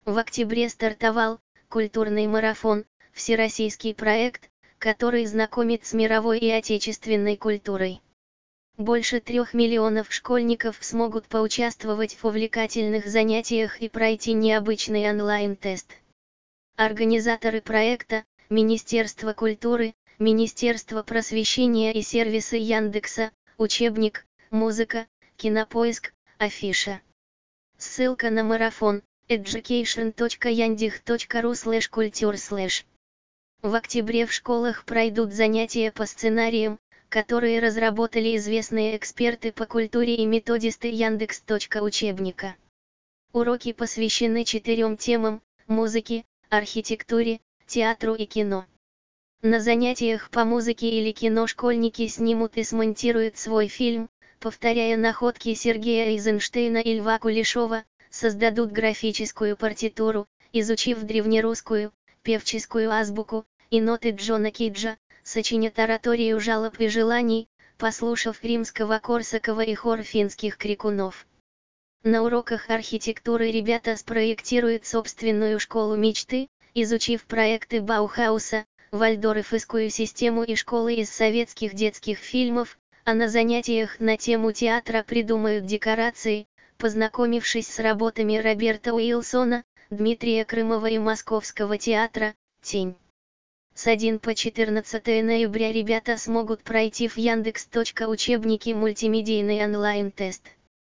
В октябре стартовал культурный марафон, всероссийский проект, который знакомит с мировой и отечественной культурой. Больше 3 миллионов школьников смогут поучаствовать в увлекательных занятиях и пройти необычный онлайн-тест. Организаторы проекта – Министерство культуры, Министерство просвещения и сервисы Яндекса, учебник, музыка, Кинопоиск, афиша. Ссылка на марафон education.yandex.ru/kultur/. В октябре в школах пройдут занятия по сценариям, которые разработали известные эксперты по культуре и методисты Яндекс.Учебника. Уроки посвящены 4 темам: музыке, архитектуре, театру и кино. На занятиях по музыке или кино школьники снимут и смонтируют свой фильм, повторяя находки Сергея Эйзенштейна и Льва Кулешова, создадут графическую партитуру, изучив древнерусскую, певческую азбуку, и ноты Джона Киджа, сочинят ораторию жалоб и желаний, послушав Римского-Корсакова и хор финских крикунов. На уроках архитектуры ребята спроектируют собственную школу мечты, изучив проекты Баухауса, Вальдорфовскую систему и школы из советских детских фильмов, а на занятиях на тему театра придумают декорации, познакомившись с работами Роберта Уилсона, Дмитрия Крымова и Московского театра «Тень». С 1 по 14 ноября ребята смогут пройти в Яндекс.Учебнике мультимедийный онлайн-тест.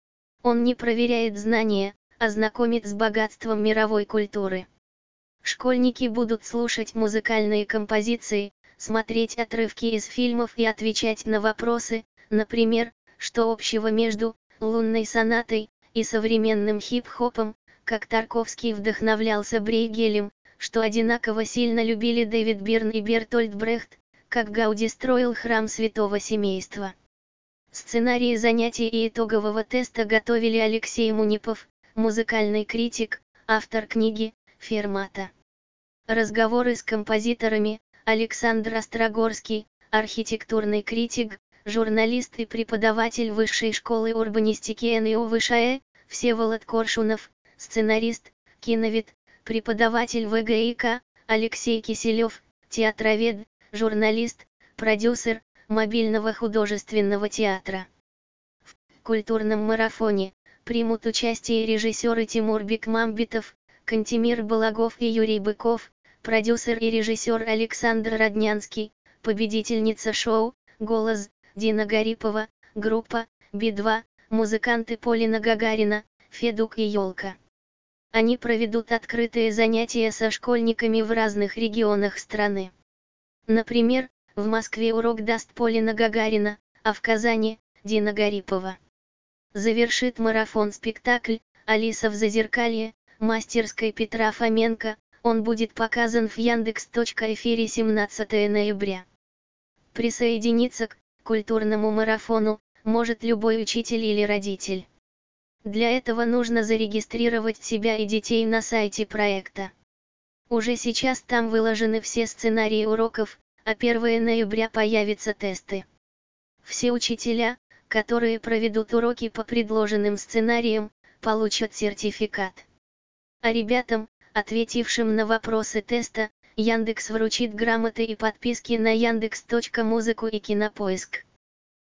Он не проверяет знания, а знакомит с богатством мировой культуры. Школьники будут слушать музыкальные композиции, смотреть отрывки из фильмов и отвечать на вопросы, например, что общего между «Лунной сонатой» и современным хип-хопом, как Тарковский вдохновлялся Брейгелем, что одинаково сильно любили Дэвид Бирн и Бертольд Брехт, как Гауди строил храм Святого Семейства. Сценарии занятий и итогового теста готовили Алексей Мунипов, музыкальный критик, автор книги «Фермата». Разговоры с композиторами: Александр Острогорский, архитектурный критик, журналист и преподаватель Высшей школы урбанистики НИУ ВШЭ, Всеволод Коршунов, сценарист, киновед, преподаватель ВГИК, Алексей Киселев, театровед, журналист, продюсер мобильного художественного театра. В культурном марафоне примут участие режиссеры Тимур Бекмамбетов, Кантемир Балагов и Юрий Быков, продюсер и режиссер Александр Роднянский, победительница шоу «Голос» Дина Гарипова, группа Би-2, музыканты Полина Гагарина, Федук и Ёлка. Они проведут открытые занятия со школьниками в разных регионах страны. Например, в Москве урок даст Полина Гагарина, а в Казани – Дина Гарипова. Завершит марафон спектакль «Алиса в Зазеркалье», мастерской Петра Фоменко, он будет показан в Яндекс.Эфире 17 ноября. Присоединиться к культурному марафону может любой учитель или родитель. Для этого нужно зарегистрировать себя и детей на сайте проекта. Уже сейчас там выложены все сценарии уроков, а 1 ноября появятся тесты. Все учителя, которые проведут уроки по предложенным сценариям, получат сертификат. А ребятам, ответившим на вопросы теста, Яндекс вручит грамоты и подписки на Яндекс.Музыку и Кинопоиск.